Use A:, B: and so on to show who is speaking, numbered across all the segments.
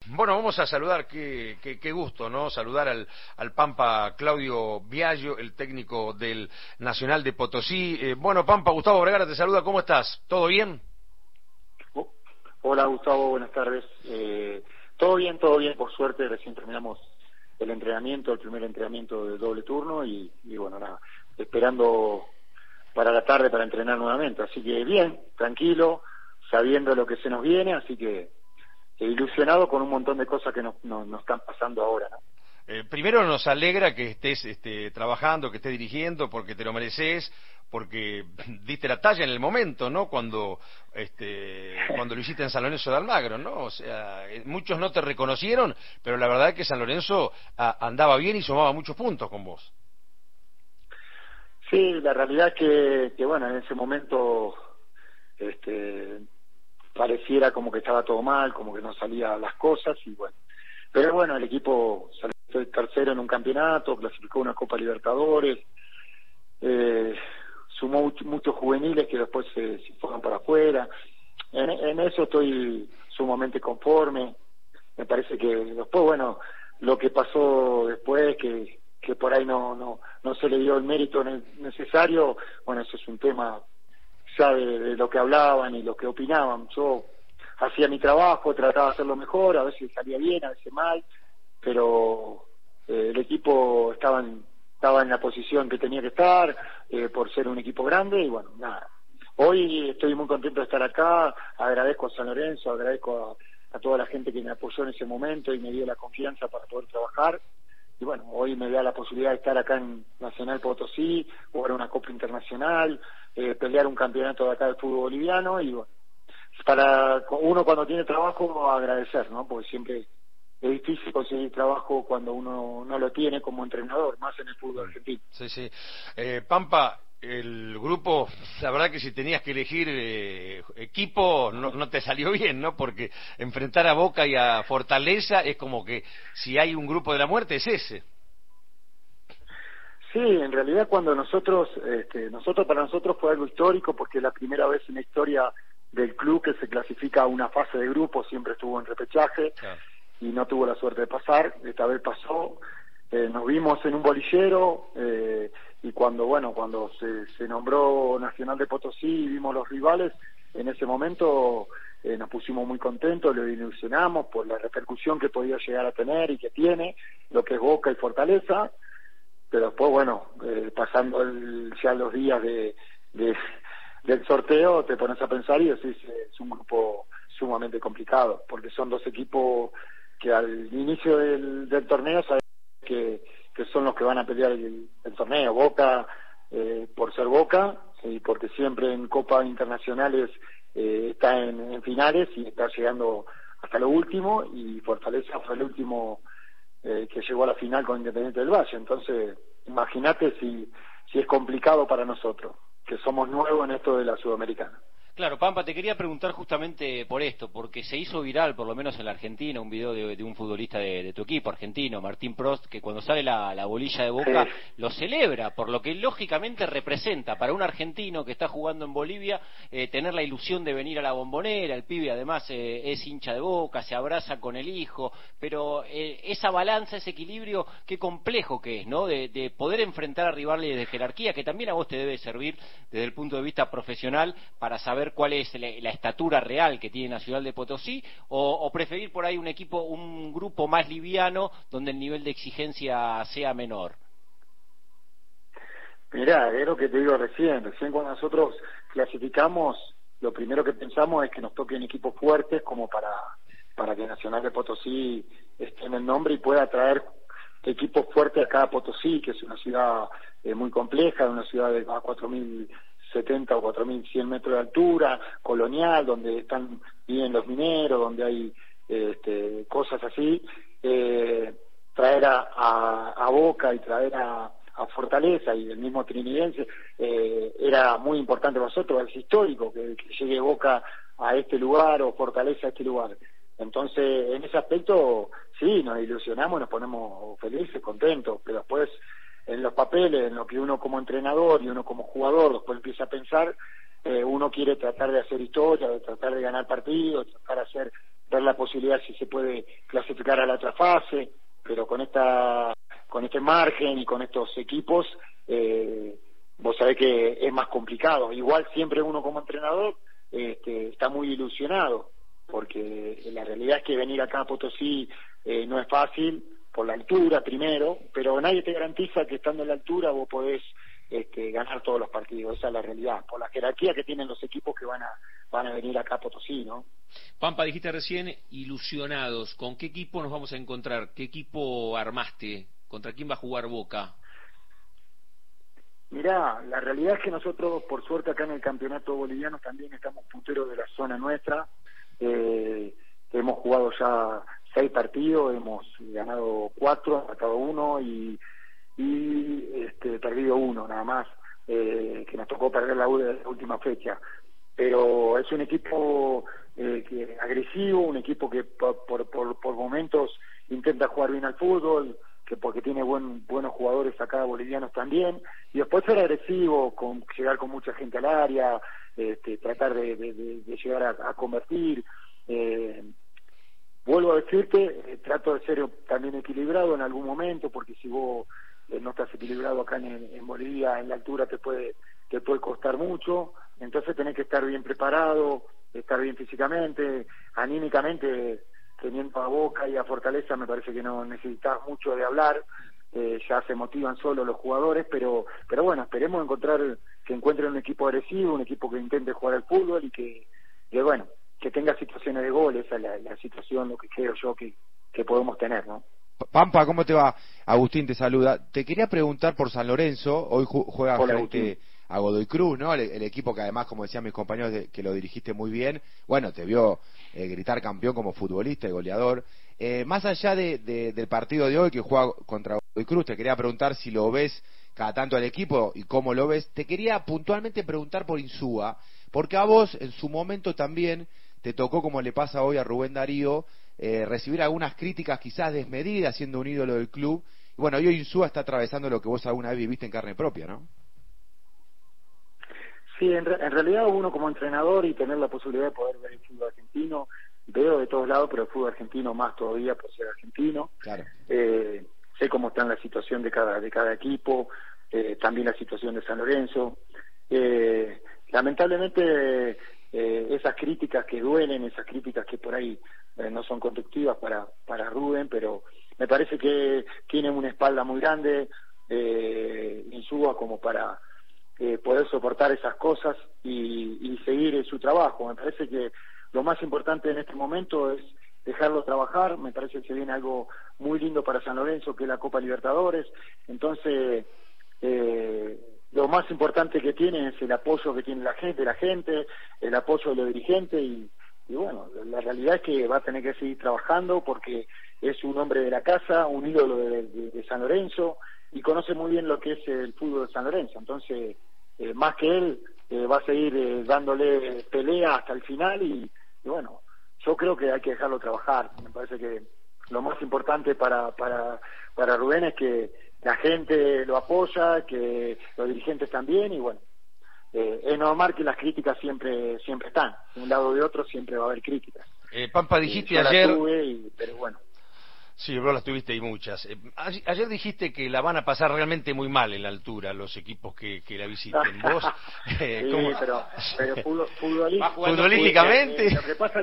A: Bueno, vamos a saludar, qué gusto, ¿no? Saludar al Pampa Claudio Viallo, el técnico del Nacional de Potosí. Bueno, Pampa, Gustavo Vergara te saluda, ¿cómo estás? ¿Todo bien?
B: Hola Gustavo, buenas tardes. Todo bien, por suerte, recién terminamos el entrenamiento, el primer entrenamiento de doble turno y bueno, nada, esperando para la tarde para entrenar nuevamente. Así que bien, tranquilo, sabiendo lo que se nos viene, así que ilusionado con un montón de cosas que nos están pasando ahora, ¿no?
A: Primero nos alegra que estés trabajando, que estés dirigiendo, porque te lo mereces, porque diste la talla en el momento, ¿no? Cuando lo hiciste en San Lorenzo de Almagro, ¿no? O sea, muchos no te reconocieron, pero la verdad es que San Lorenzo andaba bien y sumaba muchos puntos con vos.
B: Sí, la realidad es que bueno, en ese momento pareciera como que estaba todo mal, como que no salían las cosas y bueno. Pero bueno, el equipo salió tercero en un campeonato, clasificó una Copa Libertadores, sumó muchos juveniles que después se fueron para afuera. En eso estoy sumamente conforme. Me parece que después, bueno, lo que pasó después, que por ahí no se le dio el mérito necesario, bueno, eso es un tema ya de lo que hablaban y lo que opinaban. Yo hacía mi trabajo, trataba de hacerlo mejor, a veces salía bien, a veces mal, pero el equipo estaba en la posición que tenía que estar, por ser un equipo grande, y bueno, nada. Hoy estoy muy contento de estar acá, agradezco a San Lorenzo, agradezco a toda la gente que me apoyó en ese momento y me dio la confianza para poder trabajar. Y bueno, hoy me da la posibilidad de estar acá en Nacional Potosí, jugar una Copa Internacional, pelear un campeonato de acá del fútbol boliviano, y bueno, para uno cuando tiene trabajo agradecer, ¿no? Porque siempre es difícil conseguir trabajo cuando uno no lo tiene como entrenador, más en el fútbol argentino.
A: Sí, sí. Pampa, el grupo, la verdad que si tenías que elegir equipo no te salió bien, ¿no? Porque enfrentar a Boca y a Fortaleza es como que si hay un grupo de la muerte es ese.
B: Sí, en realidad cuando para nosotros fue algo histórico porque es la primera vez en la historia del club que se clasifica a una fase de grupo, siempre estuvo en repechaje. Claro. Y no tuvo la suerte de pasar, esta vez pasó. Nos vimos en un bolillero y cuando se nombró Nacional de Potosí y vimos los rivales, en ese momento nos pusimos muy contentos, lo ilusionamos por la repercusión que podía llegar a tener y que tiene, lo que es Boca y Fortaleza, pero después, bueno, pasando ya los días del sorteo, te pones a pensar y decís, es un grupo sumamente complicado, porque son dos equipos que al inicio del torneo sabemos que son los que van a pelear el torneo. Boca, por ser Boca, y porque siempre en Copas Internacionales está en finales y está llegando hasta lo último, y Fortaleza fue el último que llegó a la final con Independiente del Valle. Entonces, imagínate si es complicado para nosotros, que somos nuevos en esto de la Sudamericana.
C: Claro, Pampa, te quería preguntar justamente por esto, porque se hizo viral, por lo menos en la Argentina, un video de un futbolista de tu equipo argentino, Martín Prost, que cuando sale la bolilla de Boca lo celebra, por lo que lógicamente representa para un argentino que está jugando en Bolivia tener la ilusión de venir a la Bombonera. El pibe además es hincha de Boca, se abraza con el hijo, pero esa balanza, ese equilibrio, qué complejo que es, ¿no? De poder enfrentar a rivales de jerarquía, que también a vos te debe servir desde el punto de vista profesional para saber cuál es la estatura real que tiene Nacional de Potosí, o preferir por ahí un grupo más liviano donde el nivel de exigencia sea menor.
B: Mirá, es lo que te digo recién cuando nosotros clasificamos, lo primero que pensamos es que nos toquen equipos fuertes como para que Nacional de Potosí esté en el nombre y pueda traer equipos fuertes acá a Potosí, que es una ciudad muy compleja, una ciudad de 4.070 o 4.100 metros de altura, colonial, donde viven los mineros, donde hay cosas así. Traer a Boca y traer a Fortaleza y el mismo Trinidense era muy importante para nosotros, es histórico que llegue Boca a este lugar o Fortaleza a este lugar. Entonces, en ese aspecto, sí, nos ilusionamos, nos ponemos felices, contentos, pero después en los papeles, en lo que uno como entrenador y uno como jugador después empieza a pensar, uno quiere tratar de hacer historia, de tratar de ganar partidos, de tratar de hacer ver la posibilidad si se puede clasificar a la otra fase, pero con este margen y con estos equipos, vos sabés que es más complicado. Igual siempre uno como entrenador está muy ilusionado, porque la realidad es que venir acá a Potosí no es fácil, por la altura primero, pero nadie te garantiza que estando en la altura vos podés ganar todos los partidos. Esa es la realidad, por la jerarquía que tienen los equipos que van a venir acá a Potosí, ¿no?
D: Pampa, dijiste recién ilusionados. ¿Con qué equipo nos vamos a encontrar? ¿Qué equipo armaste? ¿Contra quién va a jugar Boca?
B: Mirá, la realidad es que nosotros, por suerte, acá en el campeonato boliviano también estamos punteros de la zona nuestra. Hemos jugado ya 6 partidos, hemos ganado 4, empatado 1 y perdido 1 nada más, que nos tocó perder la última fecha. Pero es un equipo agresivo, un equipo que por momentos intenta jugar bien al fútbol, porque tiene buenos jugadores acá bolivianos también, y después ser agresivo, llegar con mucha gente al área, tratar de llegar a convertir. Vuelvo a decirte, trato de ser también equilibrado en algún momento, porque si vos no estás equilibrado acá en Bolivia, en la altura te puede costar mucho. Entonces tenés que estar bien preparado, estar bien físicamente, anímicamente. Teniendo a Boca y a Fortaleza me parece que no necesitas mucho de hablar, ya se motivan solo los jugadores, pero bueno, esperemos que encuentren un equipo agresivo, un equipo que intente jugar al fútbol y que bueno, que tenga situaciones de gol. Esa es la situación, lo que creo yo que podemos tener, ¿no?
E: Pampa, ¿cómo te va? Agustín te saluda. Te quería preguntar por San Lorenzo. Hoy juega frente a Godoy Cruz, ¿no? El equipo que además, como decían mis compañeros, que lo dirigiste muy bien. Bueno, te vio gritar campeón como futbolista y goleador. Más allá del partido de hoy que juega contra Godoy Cruz, te quería preguntar si lo ves cada tanto al equipo y cómo lo ves. Te quería puntualmente preguntar por Insúa, porque a vos en su momento también te tocó, como le pasa hoy a Rubén Darío, recibir algunas críticas quizás desmedidas siendo un ídolo del club. Y bueno, hoy Insúa está atravesando lo que vos alguna vez viviste en carne propia, ¿no?
B: Sí, en realidad uno como entrenador y tener la posibilidad de poder ver el fútbol argentino, veo de todos lados, pero el fútbol argentino más todavía por ser argentino. Claro. Sé cómo está la situación de cada equipo, también la situación de San Lorenzo. Lamentablemente esas críticas que duelen, esas críticas que por ahí no son constructivas para Rubén, pero me parece que tienen una espalda muy grande, Insúa, como para poder soportar esas cosas y seguir en su trabajo. Me parece que lo más importante en este momento es dejarlo trabajar. Me parece que se viene algo muy lindo para San Lorenzo, que es la Copa Libertadores. Entonces lo más importante que tiene es el apoyo que tiene la gente, el apoyo de los dirigentes y bueno, la realidad es que va a tener que seguir trabajando porque es un hombre de la casa, un ídolo de San Lorenzo y conoce muy bien lo que es el fútbol de San Lorenzo. Entonces más que él va a seguir dándole pelea hasta el final y bueno, yo creo que hay que dejarlo trabajar. Me parece que lo más importante para Rubén es que la gente lo apoya, que los dirigentes también y bueno, es normal que las críticas siempre están, de un lado o de otro siempre va a haber críticas.
A: Pampa, dijiste
B: yo
A: ayer...
B: las tuve pero bueno.
A: Sí, vos las tuviste y muchas. Ayer dijiste que la van a pasar realmente muy mal en la altura los equipos que la visiten. ¿Vos?
B: Sí, pero
A: futbolísticamente...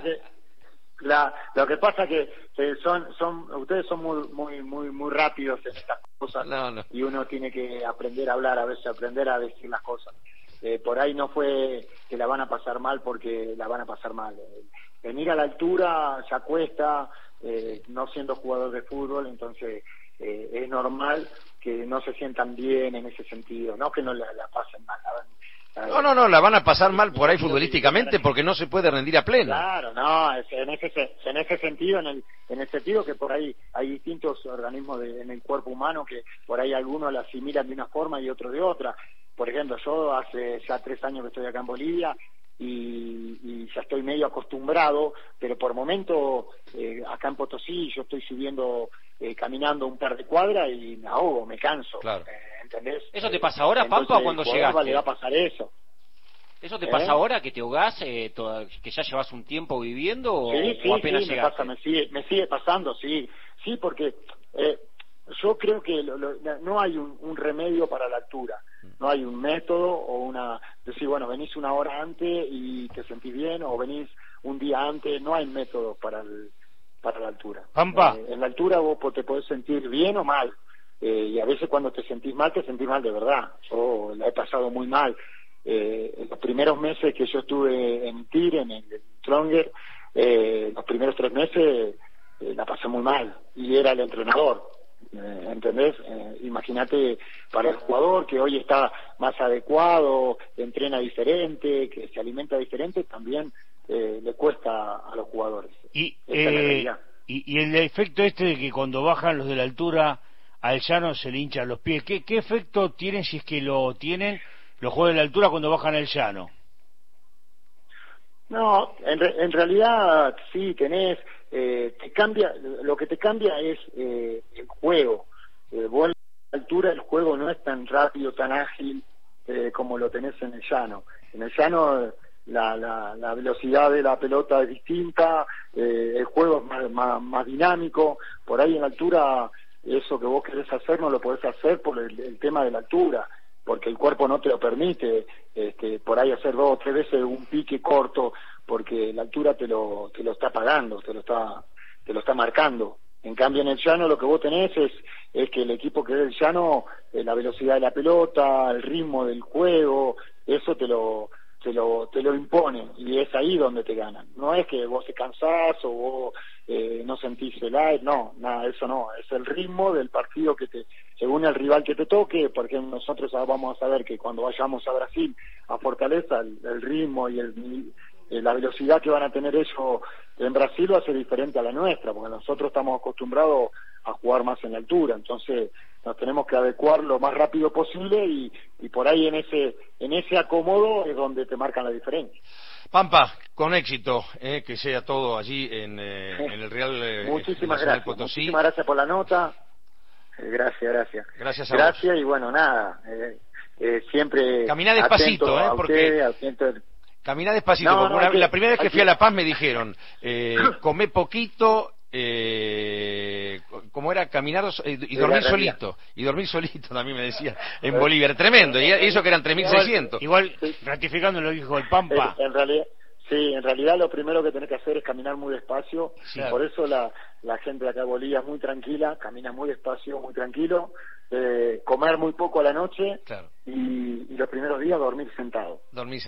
B: Lo que pasa que ustedes son muy rápidos en estas cosas. No. Y uno tiene que aprender a hablar, a veces aprender a decir las cosas. Por ahí no fue que la van a pasar mal porque la van a pasar mal. Venir a la altura ya cuesta, no siendo jugador de fútbol, entonces es normal que no se sientan bien en ese sentido, no que no la pasen mal.
A: No, la van a pasar mal por ahí futbolísticamente porque no se puede rendir a pleno.
B: Claro, no, en ese sentido, en el sentido que por ahí hay distintos organismos en el cuerpo humano que por ahí algunos la asimilan de una forma y otros de otra. Por ejemplo, yo hace ya 3 años que estoy acá en Bolivia y ya estoy medio acostumbrado, pero por momento acá en Potosí yo estoy subiendo, caminando un par de cuadras y me ahogo, me canso.
A: Claro.
B: ¿Entendés?
C: ¿Eso te pasa ahora, Pampa, o cuando llegaste?
B: Le va a pasar eso.
C: ¿Eso te pasa ahora, que te ahogás, que ya llevas un tiempo viviendo o apenas llegaste?
B: Me sigue pasando, sí, porque yo creo que no hay un remedio para la altura, no hay un método o decir, bueno, venís una hora antes y te sentís bien, o venís un día antes, no hay método para la altura.
F: Pampa.
B: En la altura vos te podés sentir bien o mal, y a veces cuando te sentís mal de verdad. Yo la he pasado muy mal. En los primeros meses que yo estuve en TIR, en el Stronger, los primeros 3 meses la pasé muy mal, y era el entrenador, ¿entendés? Imagínate, para el jugador que hoy está más adecuado, entrena diferente, que se alimenta diferente, también le cuesta a los jugadores.
F: Y el efecto de que cuando bajan los de la altura al llano se le hinchan los pies, ¿qué efecto tienen, si es que lo tienen, los jugadores de la altura cuando bajan al llano?
B: No, en realidad sí tenés, te cambia, lo que te cambia es el juego. Vos en la altura el juego no es tan rápido, tan ágil como lo tenés en el llano. En el llano la velocidad de la pelota es distinta, el juego es más dinámico. Por ahí en la altura eso que vos querés hacer no lo podés hacer por el tema de la altura, porque el cuerpo no te lo permite, por ahí hacer 2 o 3 veces un pique corto, porque la altura te lo está pagando, te lo está marcando. En cambio en el llano lo que vos tenés es que el equipo que es el llano, la velocidad de la pelota, el ritmo del juego, eso te lo imponen, y es ahí donde te ganan. No es que vos te cansás o vos no sentís el aire, no, nada, eso no, es el ritmo del partido según el rival que te toque, porque nosotros vamos a saber que cuando vayamos a Brasil, a Fortaleza, el ritmo y la velocidad que van a tener ellos en Brasil va a ser diferente a la nuestra, porque nosotros estamos acostumbrados a jugar más en la altura, entonces nos tenemos que adecuar lo más rápido posible, y por ahí en ese acomodo es donde te marcan la diferencia.
A: Pampa, con éxito, que sea todo allí en el Real
B: Muchísimas gracias,
A: Potosí.
B: Muchísimas gracias por la nota. Gracias.
A: Gracias a vos.
B: Y bueno, nada, siempre
A: caminá despacito, porque caminá despacito, porque la primera vez que fui a La Paz me dijeron, comé poquito, como era caminar y dormir solito, también me decía en Bolivia, era tremendo, y eso que eran 3.600.
F: Igual ratificando lo que dijo el Pampa.
B: En realidad lo primero que tenés que hacer es caminar muy despacio, sí, por eso la gente de acá de Bolivia es muy tranquila, camina muy despacio, muy tranquilo, comer muy poco a la noche, claro, y los primeros días dormir sentado.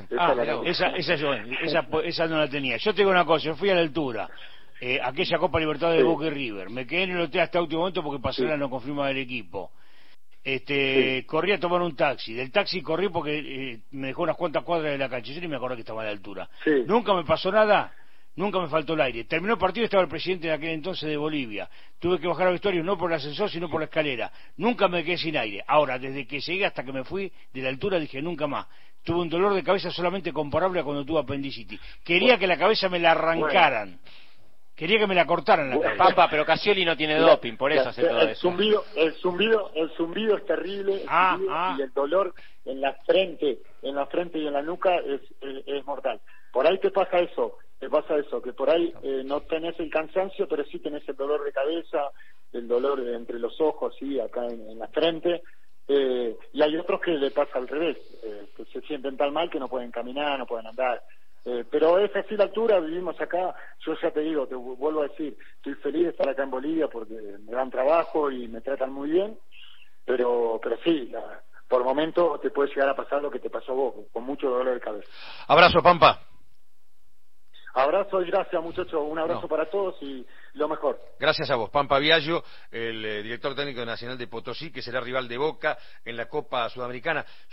F: Esa no la tenía. Yo te digo una cosa, yo fui a la altura, aquella Copa Libertadores de Boca y River, me quedé en el hotel hasta el último momento porque Pasarela no confirmaba el equipo. Corrí a tomar un taxi, del taxi corrí porque me dejó unas cuantas cuadras de la cancha, yo ni me acordé que estaba a la altura. Nunca me pasó nada, nunca me faltó el aire. Terminó el partido y estaba el presidente de aquel entonces de Bolivia. Tuve que bajar al vestuario no por el ascensor sino por la escalera. Nunca me quedé sin aire. Ahora, desde que llegué hasta que me fui de la altura dije nunca más. Tuve un dolor de cabeza solamente comparable a cuando tuve apendicitis. Quería que la cabeza me la arrancaran. Quería que me la cortaran la cabeza.
C: Pampa, pero Cassioli no tiene doping, por eso hace todo eso.
B: El zumbido es terrible, y el dolor en la frente y en la nuca es mortal. Por ahí te pasa eso, que por ahí no tenés el cansancio, pero sí tenés el dolor de cabeza, el dolor entre los ojos, sí, acá en la frente, y hay otros que le pasa al revés, que se sienten tan mal que no pueden caminar, no pueden andar. Pero es así la altura, vivimos acá, yo ya te digo, te vuelvo a decir, estoy feliz de estar acá en Bolivia porque me dan trabajo y me tratan muy bien, pero sí, por momento te puede llegar a pasar lo que te pasó a vos, con mucho dolor de cabeza.
A: Abrazo, Pampa.
B: Abrazo y gracias, muchachos, un abrazo para todos y lo mejor.
A: Gracias a vos, Pampa Viallo, el director técnico nacional de Potosí, que será rival de Boca en la Copa Sudamericana.